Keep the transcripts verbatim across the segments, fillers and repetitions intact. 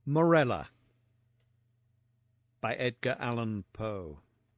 Morella by Edgar Allan Poe.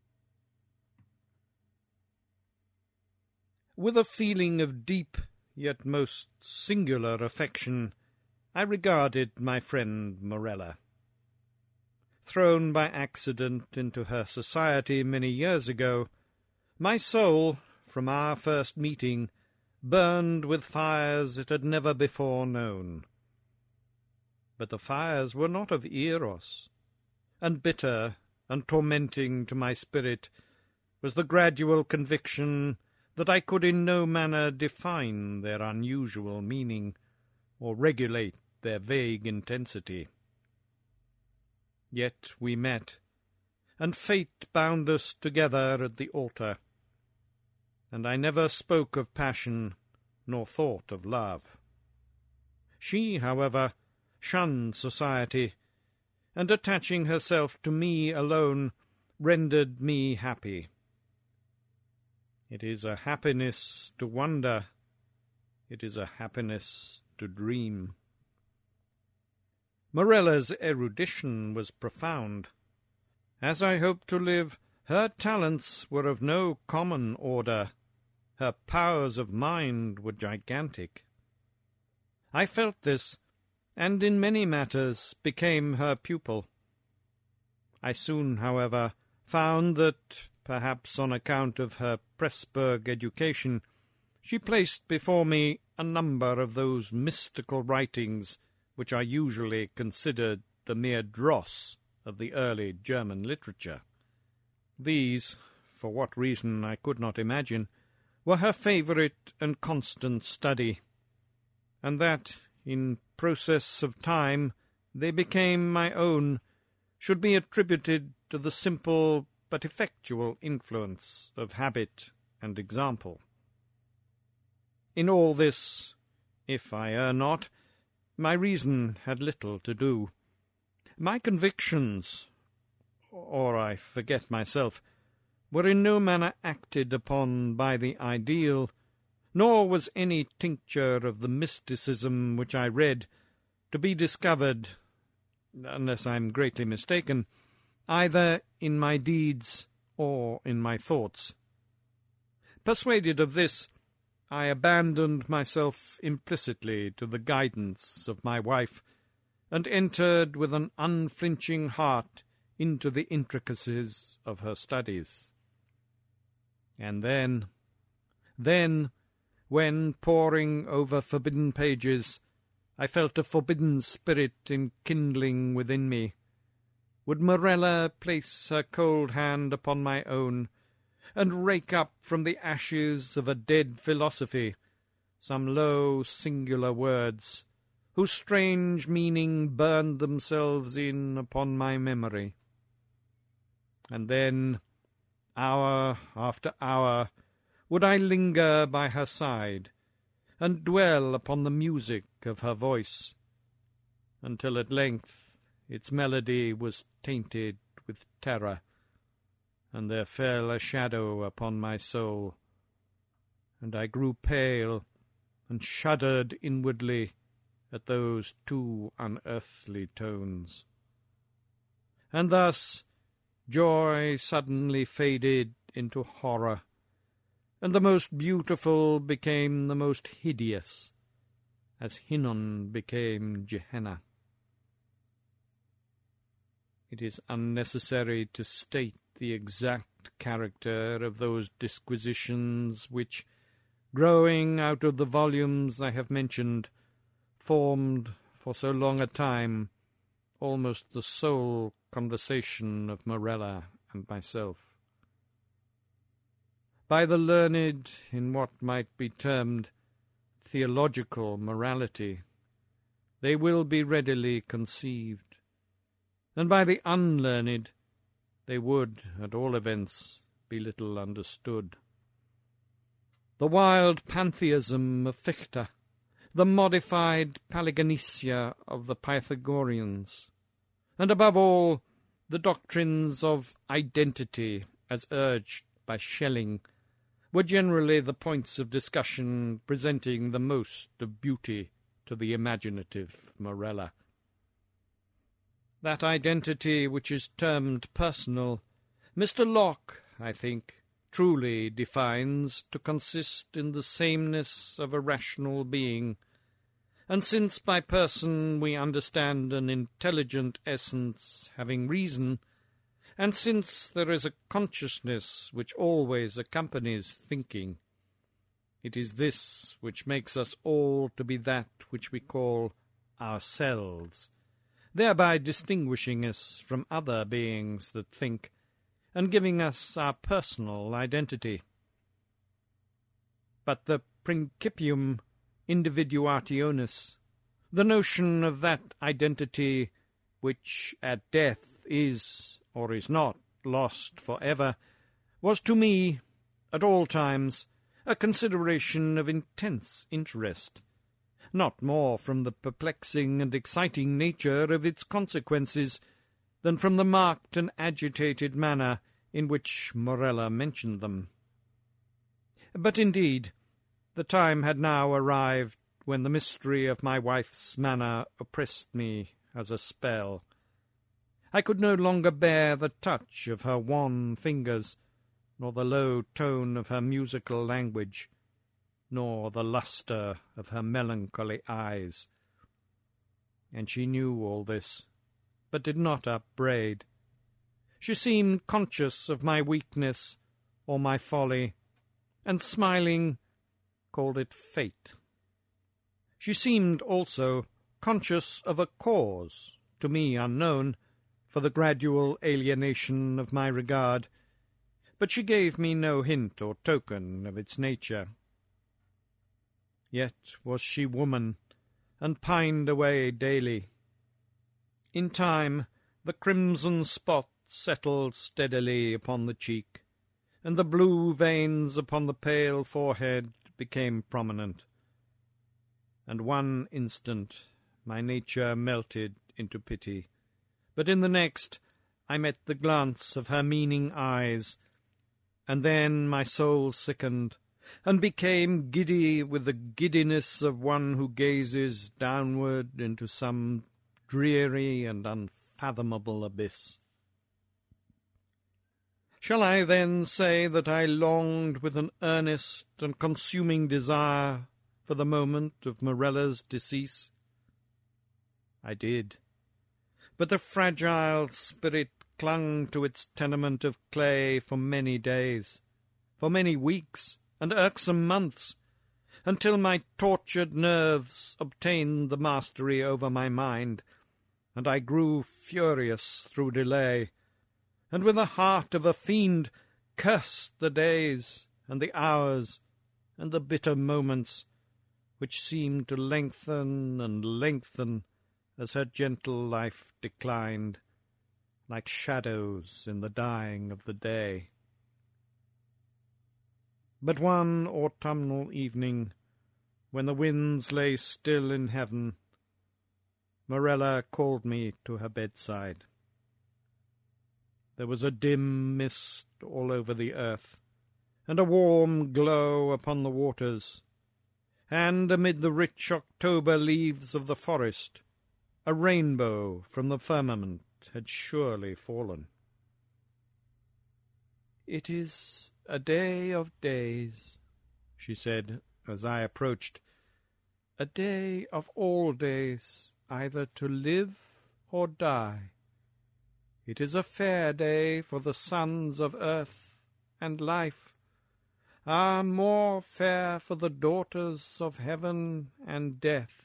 With a feeling of deep, yet most singular affection, I regarded my friend Morella. Thrown by accident into her society many years ago, my soul, from our first meeting, burned with fires it had never before known. But the fires were not of Eros, and bitter and tormenting to my spirit was the gradual conviction that I could in no manner define their unusual meaning, or regulate their vague intensity. Yet we met, and fate bound us together at the altar, and I never spoke of passion, nor thought of love. She, however, shunned society, and attaching herself to me alone, rendered me happy. It is a happiness to wonder, it is a happiness to dream. Morella's erudition was profound. As I hoped to live, her talents were of no common order, her powers of mind were gigantic. I felt this, and in many matters became her pupil. I soon, however, found that, perhaps on account of her Pressburg education, she placed before me a number of those mystical writings which are usually considered the mere dross of the early German literature. These, for what reason I could not imagine, were her favourite and constant study, and that, in process of time, they became my own, should be attributed to the simple but effectual influence of habit and example. In all this, if I err not, my reason had little to do. My convictions, or I forget myself, were in no manner acted upon by the ideal, nor was any tincture of the mysticism which I read to be discovered, unless I am greatly mistaken, either in my deeds or in my thoughts. Persuaded of this, I abandoned myself implicitly to the guidance of my wife, and entered with an unflinching heart into the intricacies of her studies. And then, then, when, poring over forbidden pages, I felt a forbidden spirit enkindling within me, would Morella place her cold hand upon my own, and rake up from the ashes of a dead philosophy some low, singular words, whose strange meaning burned themselves in upon my memory. And then, hour after hour, would I linger by her side, and dwell upon the music of her voice, until at length its melody was tainted with terror, and there fell a shadow upon my soul, and I grew pale, and shuddered inwardly at those two unearthly tones. And thus joy suddenly faded into horror, and the most beautiful became the most hideous, as Hinnon became Gehenna. It is unnecessary to state the exact character of those disquisitions which, growing out of the volumes I have mentioned, formed, for so long a time, almost the sole conversation of Morella and myself. By the learned in what might be termed theological morality, they will be readily conceived, and by the unlearned they would, at all events, be little understood. The wild pantheism of Fichte, the modified Paliganisia of the Pythagoreans, and above all, the doctrines of identity as urged by Schelling, were generally the points of discussion presenting the most of beauty to the imaginative Morella. That identity which is termed personal, Mister Locke, I think, truly defines to consist in the sameness of a rational being, and since by person we understand an intelligent essence having reason, and since there is a consciousness which always accompanies thinking, it is this which makes us all to be that which we call ourselves, thereby distinguishing us from other beings that think, and giving us our personal identity. But the principium individuationis, the notion of that identity which at death is or is not lost for ever, was to me, at all times, a consideration of intense interest, not more from the perplexing and exciting nature of its consequences than from the marked and agitated manner in which Morella mentioned them. But indeed, the time had now arrived when the mystery of my wife's manner oppressed me as a spell. I could no longer bear the touch of her wan fingers, nor the low tone of her musical language, nor the lustre of her melancholy eyes. And she knew all this, but did not upbraid. She seemed conscious of my weakness or my folly, and smiling, called it fate. She seemed also conscious of a cause, to me unknown, for the gradual alienation of my regard, but she gave me no hint or token of its nature. Yet was she woman, and pined away daily. In time the crimson spot settled steadily upon the cheek, and the blue veins upon the pale forehead became prominent. And one instant my nature melted into pity, but in the next I met the glance of her meaning eyes, and then my soul sickened, and became giddy with the giddiness of one who gazes downward into some dreary and unfathomable abyss. Shall I then say that I longed with an earnest and consuming desire for the moment of Morella's decease? I did. But the fragile spirit clung to its tenement of clay for many days, for many weeks, and irksome months, until my tortured nerves obtained the mastery over my mind, and I grew furious through delay, and with the heart of a fiend cursed the days, and the hours, and the bitter moments, which seemed to lengthen and lengthen as her gentle life declined, like shadows in the dying of the day. But one autumnal evening, when the winds lay still in heaven, Morella called me to her bedside. There was a dim mist all over the earth, and a warm glow upon the waters, and amid the rich October leaves of the forest, a rainbow from the firmament had surely fallen. "It is a day of days," she said, as I approached, "a day of all days, either to live or die. It is a fair day for the sons of earth and life, ah, more fair for the daughters of heaven and death."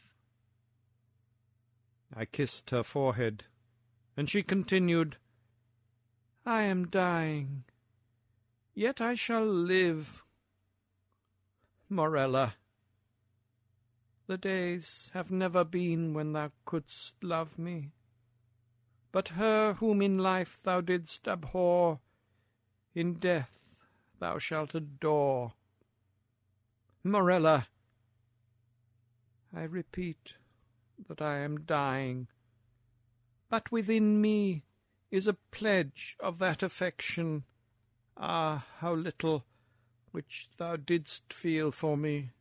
I kissed her forehead, and she continued, "I am dying, yet I shall live. Morella, the days have never been when thou couldst love me, but her whom in life thou didst abhor, in death thou shalt adore. Morella, I repeat that I am dying, but within me is a pledge of that affection, ah, how little, which thou didst feel for me.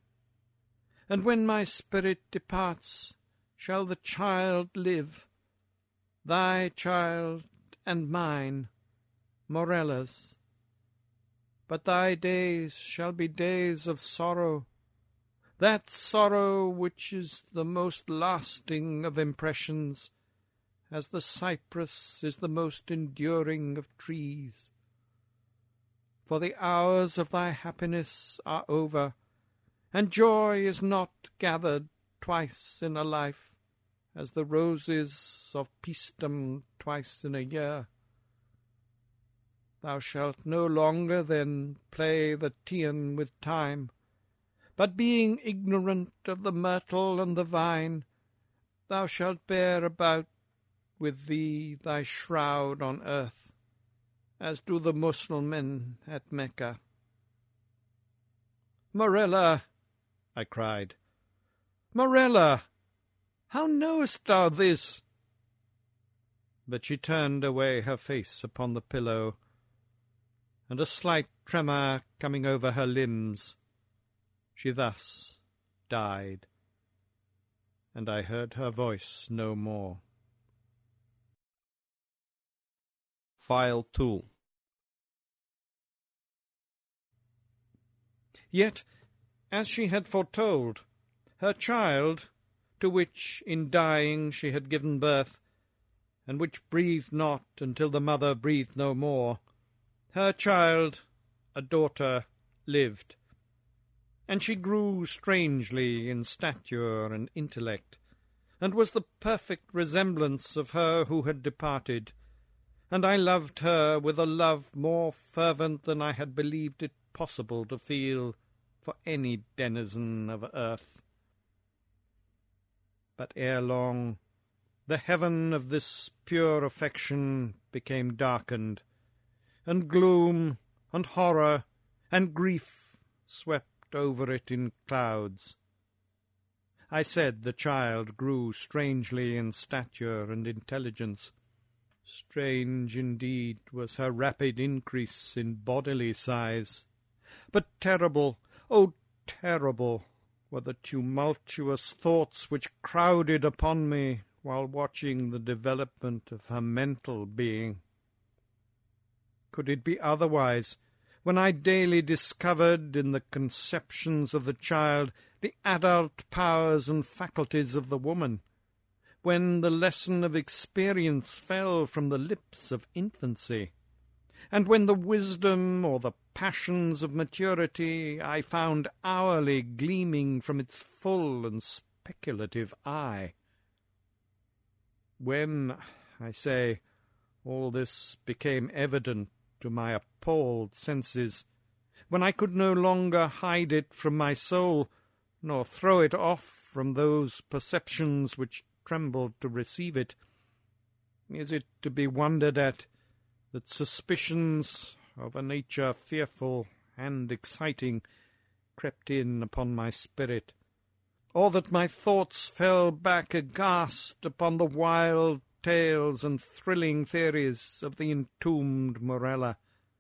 And when my spirit departs, shall the child live, thy child and mine, Morella's. But thy days shall be days of sorrow, that sorrow which is the most lasting of impressions, as the cypress is the most enduring of trees. For the hours of thy happiness are over, and joy is not gathered twice in a life, as the roses of Paestum twice in a year. Thou shalt no longer then play the Teian with time, but being ignorant of the myrtle and the vine, thou shalt bear about with thee thy shroud on earth, as do the Mussulmen at Mecca. Morella, I cried, Morella, how knowest thou this? But she turned away her face upon the pillow, and a slight tremor coming over her limbs, she thus died, and I heard her voice no more. File two. Yet, as she had foretold, her child, to which in dying she had given birth, and which breathed not until the mother breathed no more, her child, a daughter, lived, and she grew strangely in stature and intellect, and was the perfect resemblance of her who had departed, and I loved her with a love more fervent than I had believed it possible to feel for any denizen of earth. But ere long the heaven of this pure affection became darkened, and gloom and horror and grief swept over it in clouds. I said the child grew strangely in stature and intelligence. Strange indeed was her rapid increase in bodily size, but terrible, oh terrible, were the tumultuous thoughts which crowded upon me while watching the development of her mental being. Could it be otherwise, when I daily discovered in the conceptions of the child the adult powers and faculties of the woman, when the lesson of experience fell from the lips of infancy, and when the wisdom or the passions of maturity I found hourly gleaming from its full and speculative eye? When, I say, all this became evident to my appalled senses, when I could no longer hide it from my soul, nor throw it off from those perceptions which trembled to receive it, is it to be wondered at that suspicions of a nature fearful and exciting crept in upon my spirit, or that my thoughts fell back aghast upon the wild tales and thrilling theories of the entombed Morella?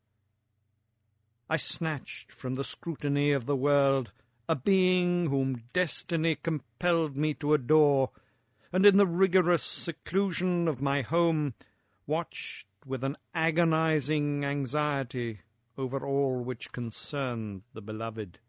I snatched from the scrutiny of the world a being whom destiny compelled me to adore, and in the rigorous seclusion of my home watched with an agonizing anxiety over all which concerned the beloved.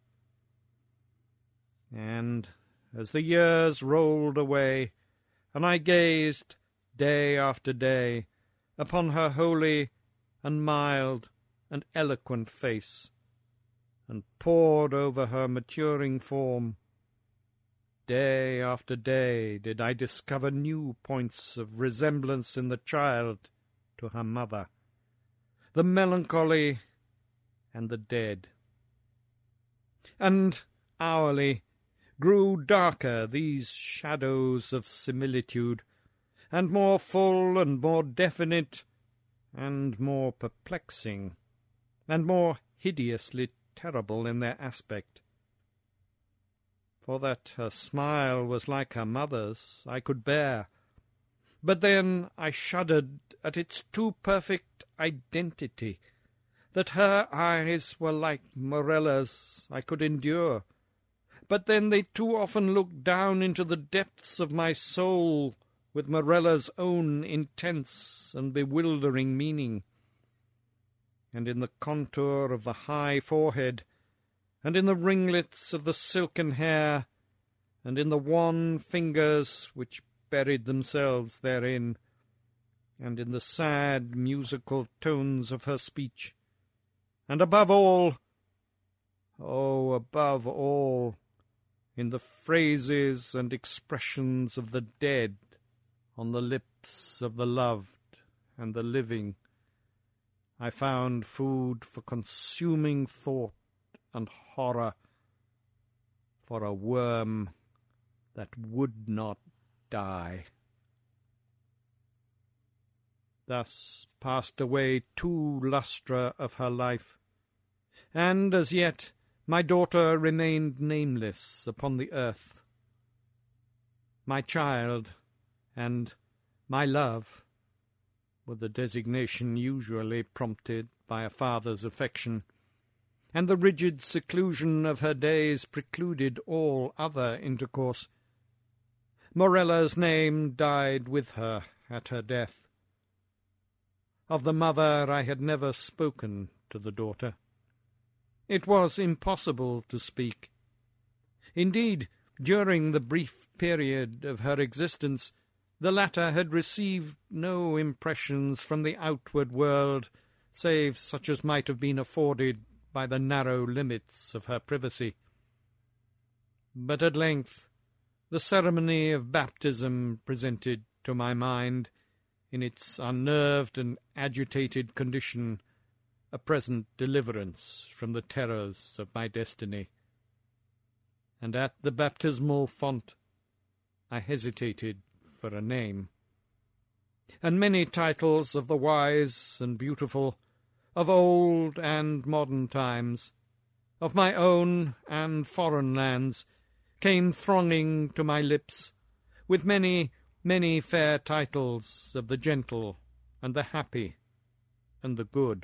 And as the years rolled away, and I gazed day after day upon her holy and mild and eloquent face, and pored over her maturing form, day after day did I discover new points of resemblance in the child to her mother, the melancholy and the dead. And hourly grew darker these shadows of similitude, and more full and more definite, and more perplexing, and more hideously terrible in their aspect. For that her smile was like her mother's, I could bear, but then I shuddered at its too perfect identity. That her eyes were like Morella's I could endure, but then they too often looked down into the depths of my soul with Morella's own intense and bewildering meaning, and in the contour of the high forehead, and in the ringlets of the silken hair, and in the wan fingers which buried themselves therein, and in the sad musical tones of her speech, and above all, oh, above all, in the phrases and expressions of the dead on the lips of the loved and the living, I found food for consuming thought and horror, for a worm that would not die. Thus passed away two lustra of her life, and as yet my daughter remained nameless upon the earth. My child and my love were the designation usually prompted by a father's affection, and the rigid seclusion of her days precluded all other intercourse. Morella's name died with her at her death. Of the mother I had never spoken to the daughter. It was impossible to speak. Indeed, during the brief period of her existence, the latter had received no impressions from the outward world, save such as might have been afforded by the narrow limits of her privacy. But at length the ceremony of baptism presented to my mind, in its unnerved and agitated condition, a present deliverance from the terrors of my destiny. And at the baptismal font I hesitated for a name. And many titles of the wise and beautiful, of old and modern times, of my own and foreign lands, came thronging to my lips, with many, many fair titles of the gentle and the happy and the good.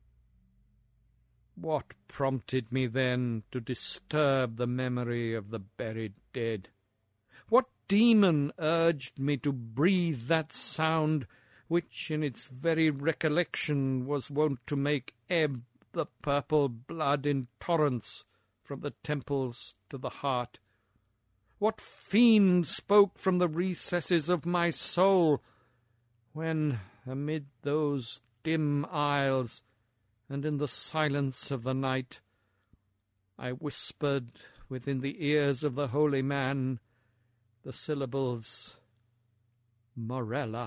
What prompted me then to disturb the memory of the buried dead? What demon urged me to breathe that sound which in its very recollection was wont to make ebb the purple blood in torrents from the temples to the heart? What fiend spoke from the recesses of my soul, when, amid those dim aisles, and in the silence of the night, I whispered within the ears of the holy man the syllables, Morella?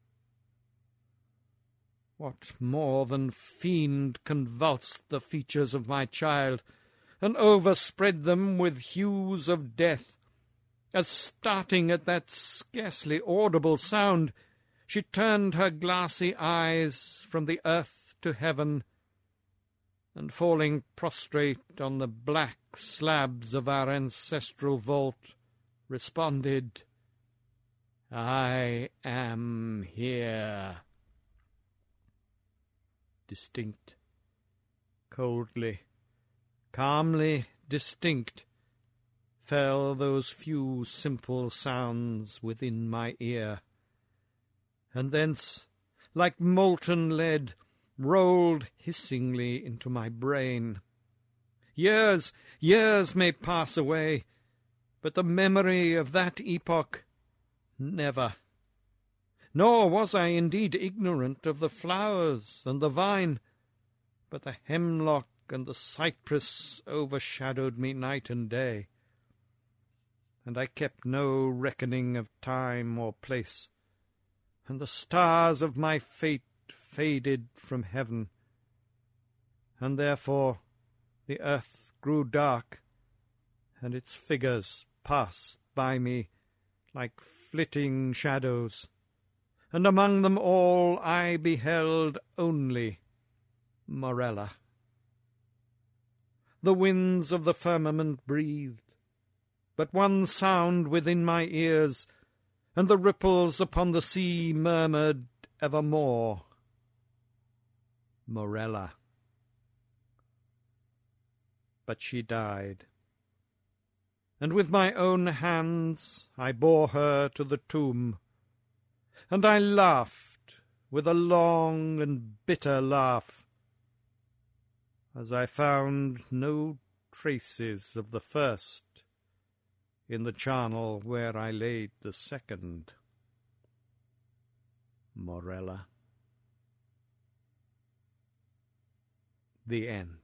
What more than fiend convulsed the features of my child, and overspread them with hues of death, as, starting at that scarcely audible sound, she turned her glassy eyes from the earth to heaven, and falling prostrate on the black slabs of our ancestral vault, responded, I am here. Distinct, coldly, calmly distinct, fell those few simple sounds within my ear, and thence, like molten lead, rolled hissingly into my brain. Years, years may pass away, but the memory of that epoch never. Nor was I indeed ignorant of the flowers and the vine, but the hemlock and the cypress overshadowed me night and day, and I kept no reckoning of time or place, and the stars of my fate faded from heaven, and therefore the earth grew dark, and its figures passed by me like flitting shadows, and among them all I beheld only Morella. The winds of the firmament breathed, but one sound within my ears, and the ripples upon the sea murmured evermore, Morella. But she died, and with my own hands I bore her to the tomb, and I laughed with a long and bitter laugh, as I found no traces of the first in the charnel where I laid the second. Morella. The End.